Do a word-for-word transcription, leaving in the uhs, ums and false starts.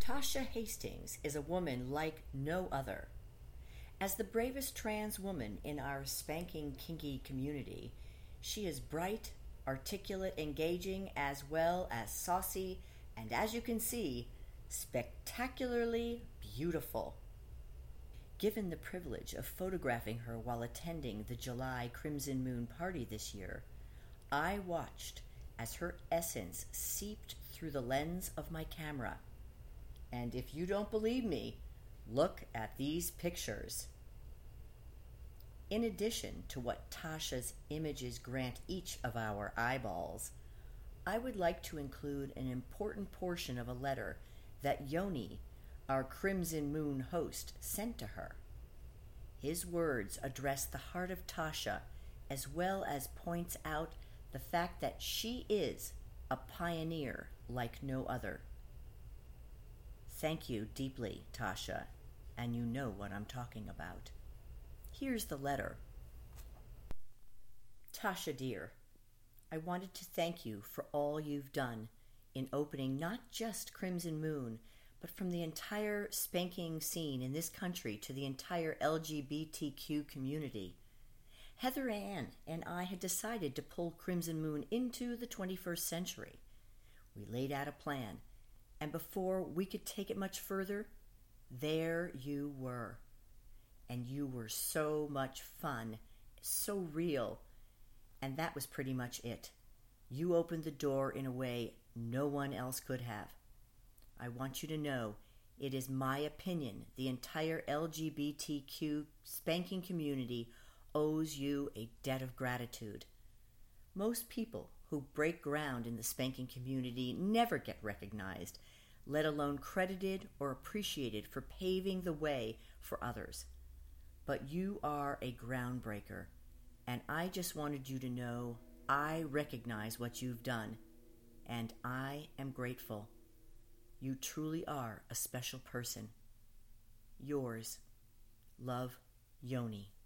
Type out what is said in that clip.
Tasha Hastings is a woman like no other. As the bravest trans woman in our spanking kinky community, she is bright, articulate, engaging, as well as saucy, and as you can see, spectacularly beautiful. Given the privilege of photographing her while attending the July Crimson Moon party this year, I watched as her essence seeped through the lens of my camera. And if you don't believe me, look at these pictures. In addition to what Tasha's images grant each of our eyeballs, I would like to include an important portion of a letter that Yoni, our Crimson Moon host, sent to her. His words address the heart of Tasha, as well as points out the fact that she is a pioneer like no other. Thank you deeply, Tasha, and you know what I'm talking about. Here's the letter. Tasha dear, I wanted to thank you for all you've done in opening not just Crimson Moon, but from the entire spanking scene in this country to the entire L G B T Q community. Heather Ann and I had decided to pull Crimson Moon into the twenty-first century. We laid out a plan, and before we could take it much further, there you were. And you were so much fun, so real, and that was pretty much it. You opened the door in a way no one else could have. I want you to know it is my opinion the entire L G B T Q spanking community owes you a debt of gratitude. Most people who break ground in the spanking community never get recognized, let alone credited or appreciated for paving the way for others. But you are a groundbreaker, and I just wanted you to know I recognize what you've done, and I am grateful. You truly are a special person. Yours, Love, Yoni.